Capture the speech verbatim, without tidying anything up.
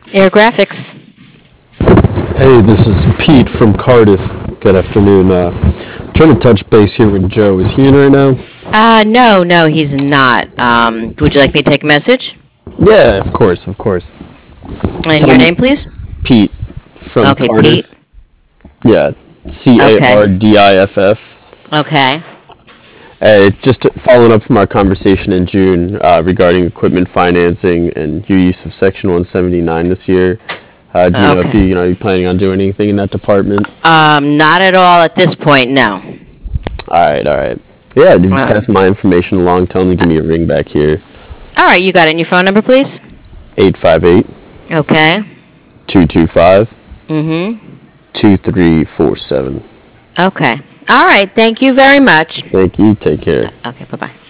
Air Graphics. Hey, this is Pete from Cardiff. Good afternoon. Uh, trying to touch base here with Joe. Is he in right now? Uh, no, no, he's not. Um, would you like me to take a message? Yeah, of course, of course. And Tell your me, name, please? Pete from Okay, Pete. Cardiff. Yeah, C A Okay. R D I F F. Okay. Hey, just following up from our conversation in June uh, regarding equipment financing and your use of Section one seventy-nine this year. Uh, do you know if Okay. you, you know, you planning on doing anything in that department? Um, not at all at this point, no. All right, all right. Yeah, you just Uh, pass my information along. Tell them to give me a ring back here. all right, you got it. And your phone number, please? eight five eight, Okay. two two five, Mm-hmm. two three four seven. Okay. All right, thank you very much. Thank you. Take care. Okay, bye-bye.